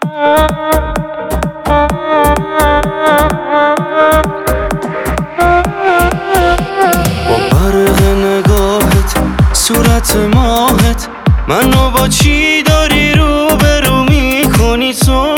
با برق نگاهت صورت ماهت منو با چی داری روبرو میکنی تو؟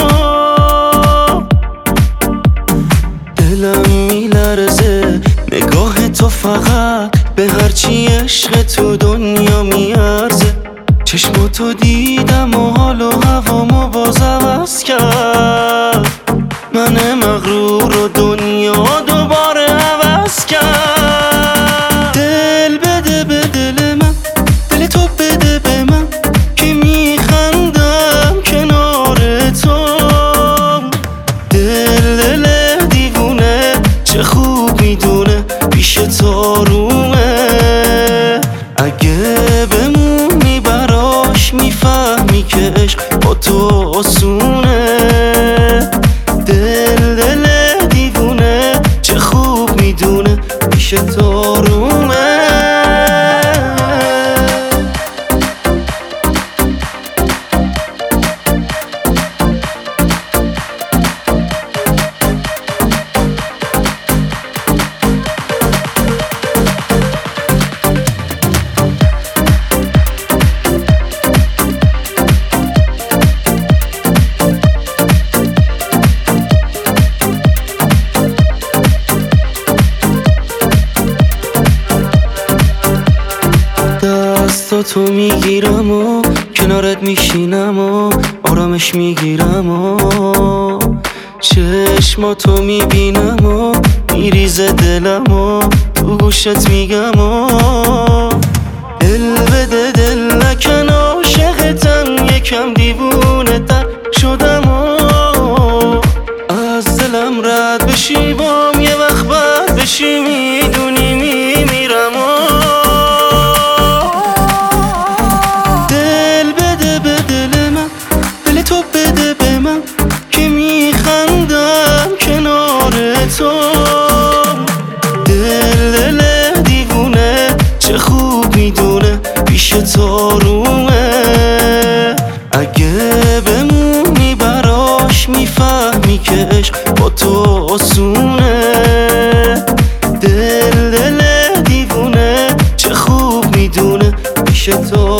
دلم میلرزه نگاه تو فقط به هرچی عشق تو دنیا میارزه. چشماتو دیدم و حال و هوامو باز عوض کرد. من مغرور و دنیا دوباره عوض کرد. دل بده به دل من، دل تو بده به من که میخندم کنار تو. دل دیوونه چه خوب میدونه پیش تو رومه. اگه بمونی براش میفهمی که عشق با تو آسونه. دل دیوونه چه خوب میدونه پیش تو رومه. دستاتو میگیرم و کنارت میشینم و آرامش میگیرم و چشماتو میبینم و میریزه دلم و تو گوشت میگم و دل بده دل نکن عاشقتم یکم دیوونه تر شدم و از دلم رد بشی بام یه وقت بد بشی میدونی میمیرم و تو بده به من که میخندم کنار تو. دل دیوونه چه خوب میدونه پیش تو رومه. اگه بمونی براش میفهمی که عشق با تو آسونه. دل دیوونه چه خوب میدونه پیش تو